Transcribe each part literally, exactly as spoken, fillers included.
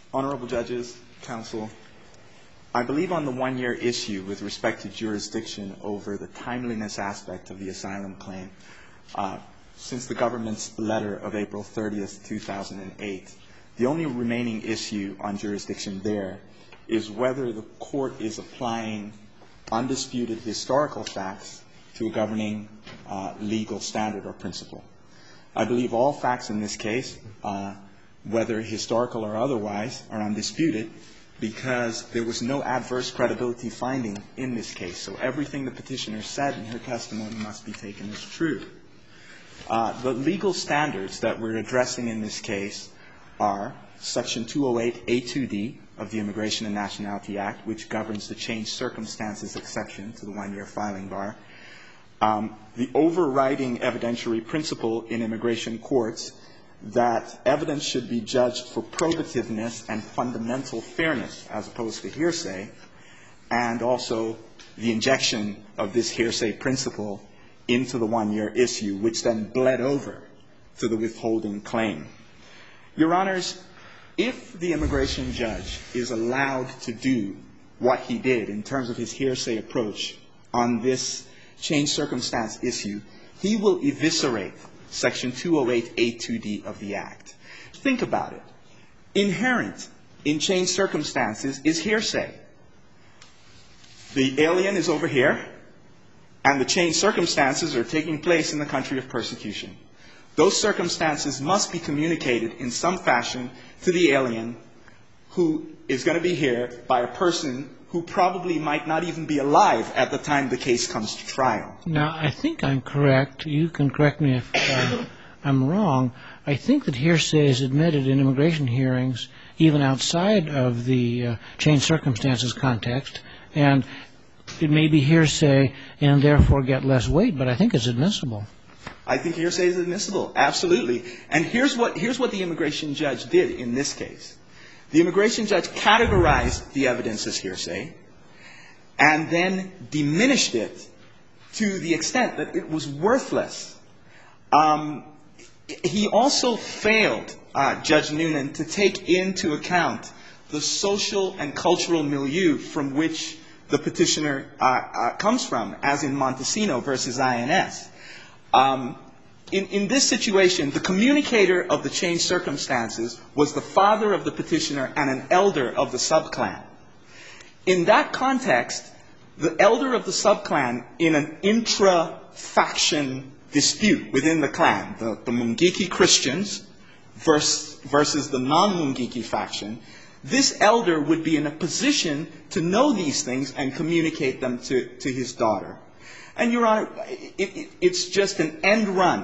Honorable Judges, Counsel, I believe on the one-year issue with respect to jurisdiction over the timeliness aspect of the asylum claim, uh, since the government's letter of April thirtieth, two thousand eight, the only remaining issue on jurisdiction there is whether the court is applying undisputed historical facts to a governing uh, legal standard or principle. I believe all facts in this case, uh, whether historical or otherwise, are undisputed because there was no adverse credibility finding in this case. So everything the petitioner said in her testimony must be taken as true. Uh, the legal standards that we're addressing in this case are Section two oh eight A two D of the Immigration and Nationality Act, which governs the changed circumstances exception to the one-year filing bar. Um, the overriding evidentiary principle in immigration courts that evidence should be judged for probativeness and fundamental fairness as opposed to hearsay, and also the injection of this hearsay principle into the one-year issue, which then bled over to the withholding claim. Your Honors, if the immigration judge is allowed to do what he did in terms of his hearsay approach on this changed circumstance issue, he will eviscerate Section two oh eight A two D of the Act. Think about it. Inherent in changed circumstances is hearsay. The alien is over here, and the changed circumstances are taking place in the country of persecution. Those circumstances must be communicated in some fashion to the alien, who is going to be here by a person who probably might not even be alive at the time the case comes to trial. Now, I think I'm correct. You can correct me if uh, I'm wrong. I think that hearsay is admitted in immigration hearings even outside of the uh, changed circumstances context, and it may be hearsay and therefore get less weight, but I think it's admissible. I think hearsay is admissible, absolutely. And here's what, here's what the immigration judge did in this case. The immigration judge categorized the evidence as hearsay and then diminished it to the extent that it was worthless. Um, he also failed, uh, Judge Noonan, to take into account the social and cultural milieu from which the petitioner uh, uh, comes from, as in Montesino versus I N S. Um, In, in this situation, the communicator of the changed circumstances was the father of the petitioner and an elder of the subclan. In that context, the elder of the subclan, in an intra-faction dispute within the clan, the, the Mungiki Christians versus, versus the non-Mungiki faction, this elder would be in a position to know these things and communicate them to, to his daughter. And, Your Honor, it, it, it's just an end run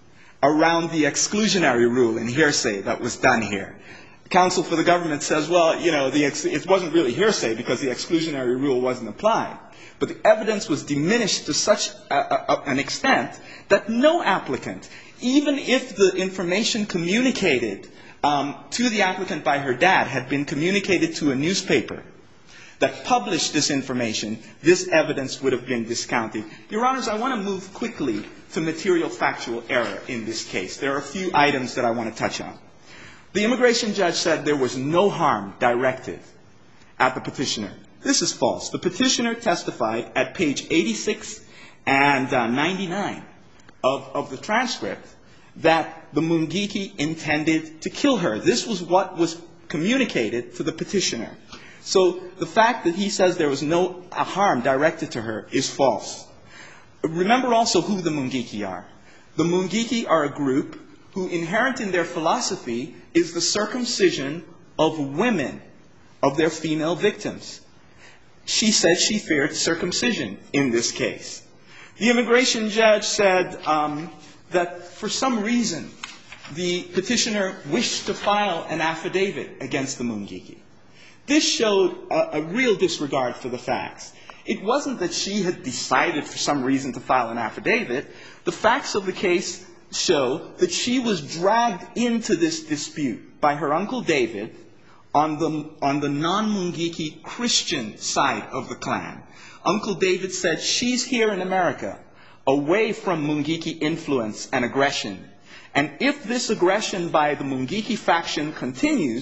around the exclusionary rule in hearsay that was done here. Counsel for the government says, well, you know, the ex- it wasn't really hearsay because the exclusionary rule wasn't applied. But the evidence was diminished to such a, a, an extent that no applicant, even if the information communicated um, to the applicant by her dad had been communicated to a newspaper that published this information, this evidence would have been discounted. Your Honors, I want to move quickly to material factual error in this case. There are a few items that I want to touch on. The immigration judge said there was no harm directed at the petitioner. This is false. The petitioner testified at page eighty-six and uh, ninety-nine of, of the transcript that the Mungiki intended to kill her. This was what was communicated to the petitioner. So the fact that he says there was no harm directed to her is false. Remember also who the Mungiki are. The Mungiki are a group who, inherent in their philosophy, is the circumcision of women, of their female victims. She said she feared circumcision in this case. The immigration judge said um, that for some reason the petitioner wished to file an affidavit against the Mungiki. This showed a, a real disregard for the facts. It wasn't that she had decided for some reason to file an affidavit. The facts of the case show that she was dragged into this dispute by her Uncle David on the, on the non-Mungiki Christian side of the clan. Uncle David said, she's here in America, away from Mungiki influence and aggression. And if this aggression by the Mungiki faction continues,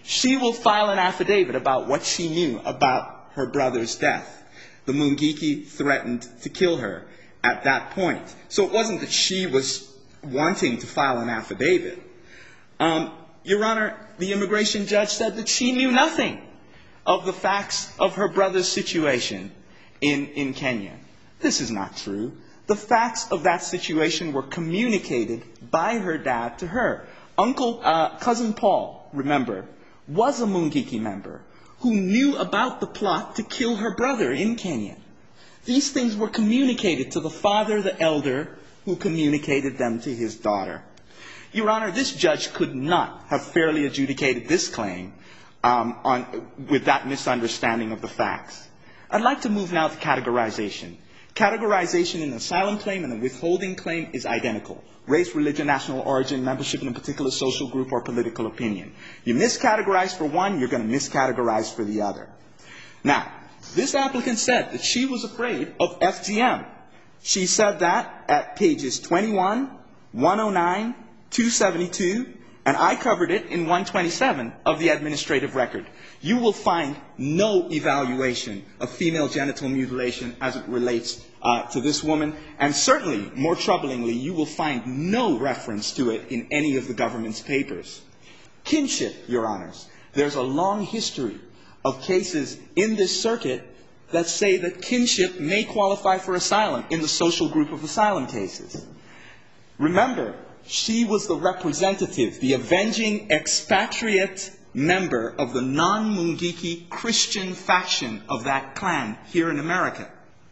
She will file an affidavit about what she knew about her brother's death. The Mungiki threatened to kill her at that point. So it wasn't that she was wanting to file an affidavit. Um, Your Honor, the immigration judge said that she knew nothing of the facts of her brother's situation in, in Kenya. This is not true. The facts of that situation were communicated by her dad to her. Uncle, uh, Cousin Paul, remember, was a Mungiki member who knew about the plot to kill her brother in Kenya. These things were communicated to the father, the elder, who communicated them to his daughter. Your Honor, this judge could not have fairly adjudicated this claim um, on, with that misunderstanding of the facts. I'd like to move now to categorization. Categorization in an asylum claim and a withholding claim is identical. Race, religion, national origin, membership in a particular social group, or political opinion. You miscategorize for one, you're going to miscategorize for the other. Now, this applicant said that she was afraid of F G M. She said that at pages twenty-one, one oh nine, two seventy-two, and I covered it in one twenty-seven of the administrative record. You will find no evaluation of female genital mutilation as it relates uh, to this woman, and certainly, more troublingly, you will find no reference to it in any of the government's papers. Kinship, Your Honors. There's a long history of cases in this circuit that say that kinship may qualify for asylum in the social group of asylum cases. Remember, she was the representative, the avenging expatriate member of the non-Mungiki Christian faction of that clan here in America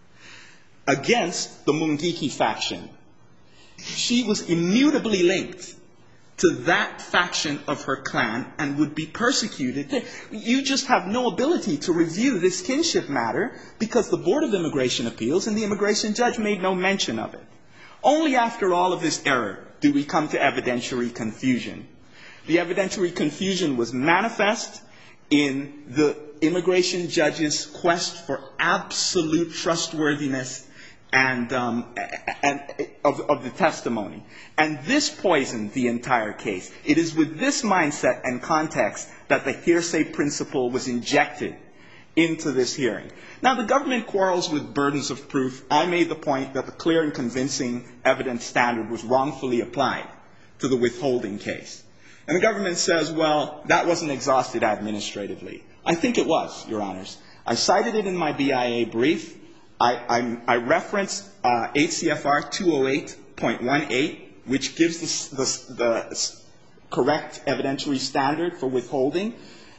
against the Mungiki faction. She was immutably linked to that faction of her clan and would be persecuted. You just have no ability to review this kinship matter because the Board of Immigration Appeals and the immigration judge made no mention of it. Only after all of this error do we come to evidentiary confusion. The evidentiary confusion was manifest in the immigration judge's quest for absolute trustworthiness and, um, and of, of the testimony. And this poisoned the entire case. It is with this mindset and context that the hearsay principle was injected into this hearing. Now, the government quarrels with burdens of proof. I made the point that the clear and convincing evidence standard was wrongfully applied to the withholding case. And the government says, well, that wasn't exhausted administratively. I think it was, Your Honors. I cited it in my B I A brief. I, I, I referenced uh, eight C F R two oh eight point one eight, which gives the, the, the correct evidentiary standard for withholding.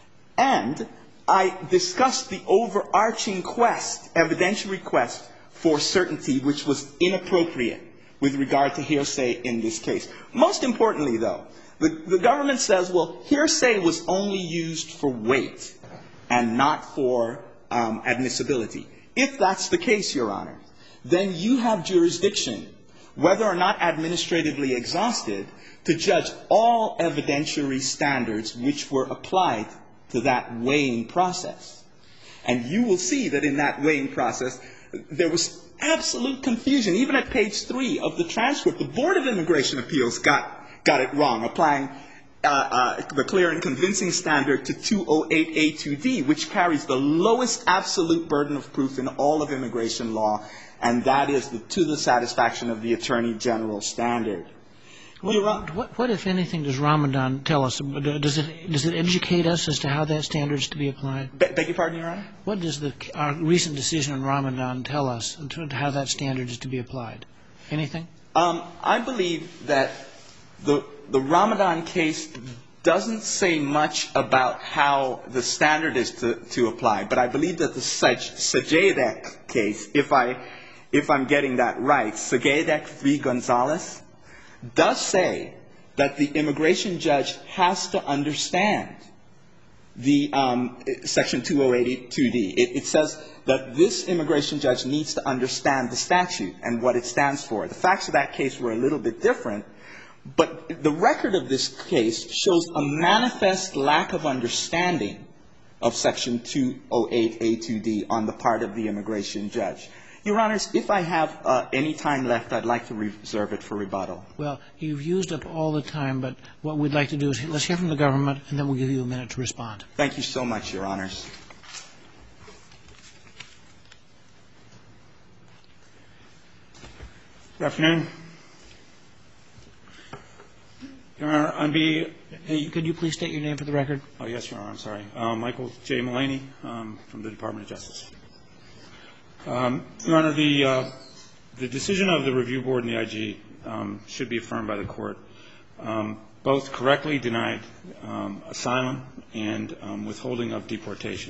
And I discussed the overarching quest, evidentiary quest, for certainty, which was inappropriate with regard to hearsay in this case. Most importantly, though, the, the government says, well, hearsay was only used for weight and not for um, admissibility. If that's the case, Your Honor, then you have jurisdiction, whether or not administratively exhausted, to judge all evidentiary standards which were applied to that weighing process. And you will see that in that weighing process, there was absolute confusion. Even at page three of the transcript, the Board of Immigration Appeals got, got it wrong, applying uh, uh, the clear and convincing standard to two oh eight A two D, which carries the lowest absolute burden of proof in all of immigration law, and that is the, to the satisfaction of the Attorney General standard. What, what, what, if anything, does Ramadan tell us? Does it, does it educate us as to how that standard is to be applied? Be, beg your pardon, Your Honor? What does the, our recent decision on Ramadan tell us as to how that standard is to be applied? Anything? Um, I believe that the, the Ramadan case doesn't say much about how the standard is to, to apply, but I believe that the Sajadek case, if, I, if I'm getting that right, Sajadek v. Gonzalez, does say that the immigration judge has to understand the um, Section two oh eight two D. It, it says that this immigration judge needs to understand the statute and what it stands for. The facts of that case were a little bit different, but the record of this case shows a manifest lack of understanding of Section two oh eight A two D on the part of the immigration judge. Your Honors, if I have uh, any time left, I'd like to reserve it for rebuttal. Well, you've used up all the time, but what we'd like to do is let's hear from the government, and then we'll give you a minute to respond. Thank you so much, Your Honors. Good afternoon. Your Honor, on be hey, could you please state your name for the record? Oh, yes, Your Honor, I'm sorry. Um, Michael J. Mullaney um, from the Department of Justice. Um, Your Honor, the, uh, the decision of the Review Board and the I G um, should be affirmed by the Court. Um, both correctly denied um, asylum and um, withholding of deportation.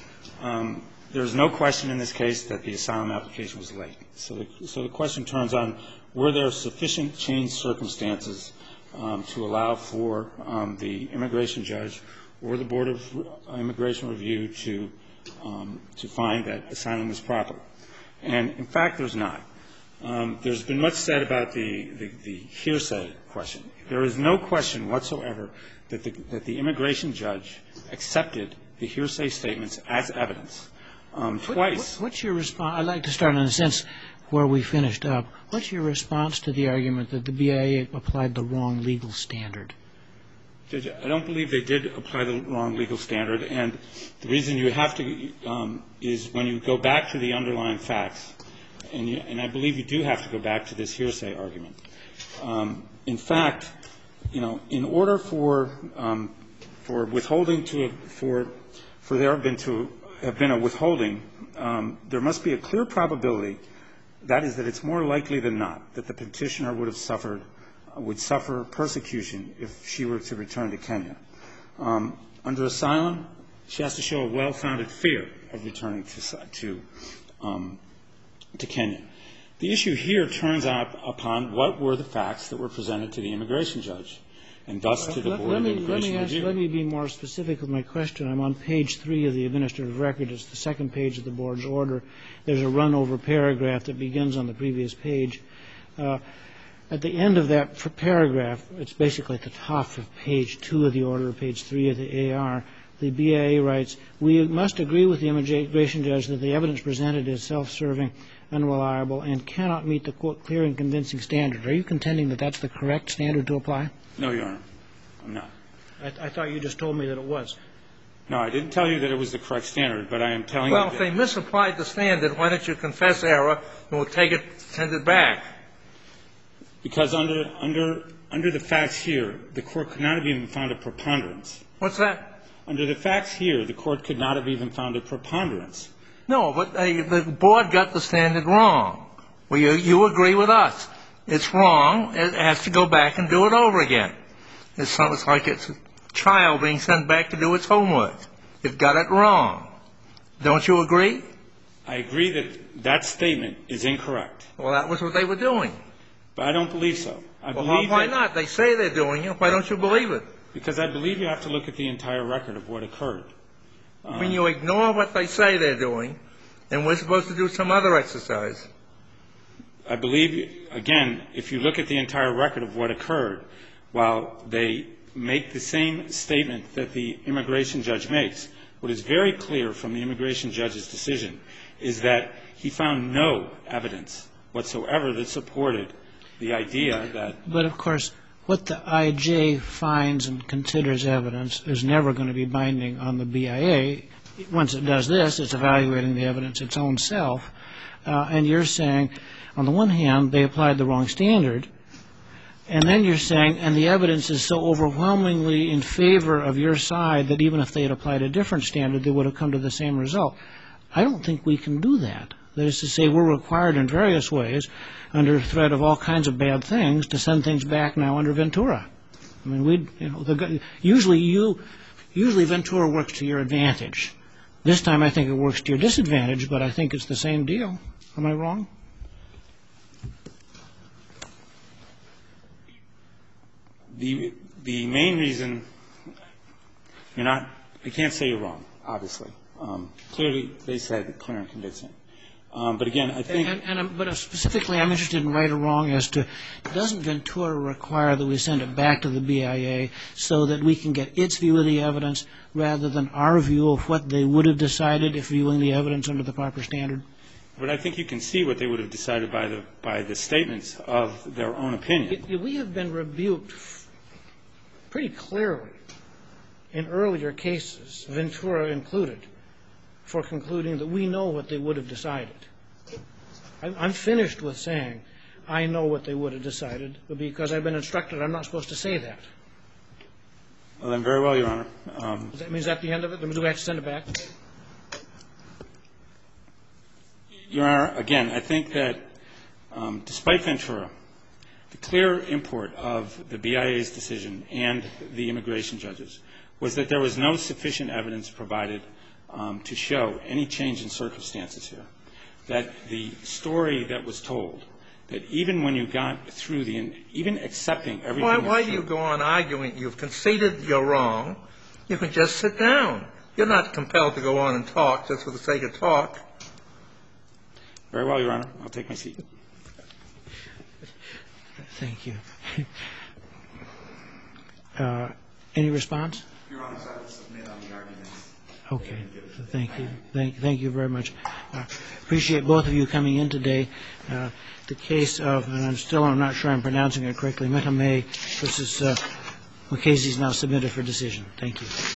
Um, There's no question in this case that the asylum application was late. So the, so the question turns on, were there sufficient changed circumstances um, to allow for um, the immigration judge or the Board of Immigration Review to, um, to find that asylum was proper? And, in fact, there's not. Um, there's been much said about the, the, the hearsay question. There is no question whatsoever that the, that the immigration judge accepted the hearsay statements as evidence. Um, twice. What, what's your response? I'd like to start in a sense where we finished up. What's your response to the argument that the B I A applied the wrong legal standard? Judge, I don't believe they did apply the wrong legal standard. And the reason you have to um, is when you go back to the underlying facts, and, you, and I believe you do have to go back to this hearsay argument. Um, in fact, you know, in order for um, for withholding to for for there have been to have been a withholding, um, there must be a clear probability, that is, that it's more likely than not that the petitioner would have suffered, uh, would suffer persecution if she were to return to Kenya. Um, under asylum, she has to show a well-founded fear of returning to to, um, to Kenya. The issue here turns out upon what were the facts that were presented to the immigration judge, and thus to the Board of Immigration Review. Let me be more specific with my question. I'm on page three of the administrative record. It's the second page of the board's order. There's a run-over paragraph that begins on the previous page. Uh, at the end of that paragraph, it's basically at the top of page two of the order, page three of the A R, the B I A writes, "We must agree with the immigration judge that the evidence presented is self-serving, unreliable, and cannot meet the, quote, clear and convincing standard." Are you contending that that's the correct standard to apply? No, Your Honor, I'm not. I, I thought you just told me that it was. No, I didn't tell you that it was the correct standard, but I am telling well, you that... Well, if they misapplied the standard, why don't you confess error and we'll take it, send it back? Because under, under, under the facts here, the Court could not have even found a preponderance. What's that? Under the facts here, the Court could not have even found a preponderance. No, but uh, the board got the standard wrong. Well, you, you agree with us. It's wrong. It has to go back and do it over again. It's, it's like it's a child being sent back to do its homework. It got it wrong. Don't you agree? I agree that that statement is incorrect. Well, that was what they were doing. But I don't believe so. I well, believe why that, not? They say they're doing it. Why don't you believe it? Because I believe you have to look at the entire record of what occurred. Um, when you ignore what they say they're doing, and we're supposed to do some other exercise. I believe, again, if you look at the entire record of what occurred, while they make the same statement that the immigration judge makes, what is very clear from the immigration judge's decision is that he found no evidence whatsoever that supported the idea that... But, of course, what the I J finds and considers evidence is never going to be binding on the B I A. Once it does this, it's evaluating the evidence its own self. Uh, and you're saying, on the one hand, they applied the wrong standard, and then you're saying, and the evidence is so overwhelmingly in favor of your side that even if they had applied a different standard, they would have come to the same result. I don't think we can do that. That is to say, we're required in various ways, under threat of all kinds of bad things, to send things back now under Ventura. I mean, we, you know, the, usually you, usually Ventura works to your advantage. This time I think it works to your disadvantage, but I think it's the same deal. Am I wrong? The, the main reason, you're not, I can't say you're wrong, obviously. Um, clearly, they said clear and convincing. Um, but again, I think... And, and, and, but specifically, I'm interested in right or wrong as to, doesn't Ventura require that we send it back to the B I A so that we can get its view of the evidence rather than our view of what they would have decided if viewing the evidence under the proper standard? But I think you can see what they would have decided by the by the statements of their own opinion. We have been rebuked pretty clearly in earlier cases, Ventura included, for concluding that we know what they would have decided. I'm finished with saying I know what they would have decided, but because I've been instructed I'm not supposed to say that. Well, then, very well, Your Honor. Um, Does that mean is that the end of it? Do we have to send it back? Your Honor, again, I think that um, despite Ventura, the clear import of the B I A's decision and the immigration judges was that there was no sufficient evidence provided um, to show any change in circumstances here. That the story that was told, that even when you got through the, even accepting everything. Why, why do you go on arguing? You've conceded you're wrong. You can just sit down. You're not compelled to go on and talk just for the sake of talk. Very well, Your Honor. I'll take my seat. Thank you. Uh, any response? Your Honor, I will submit on the arguments. Okay. Thank you. Thank, thank you very much. Uh, appreciate both of you coming in today. Uh, the case of, and I'm still I'm not sure I'm pronouncing it correctly, Metame versus uh, Mukasey is now submitted for decision. Thank you.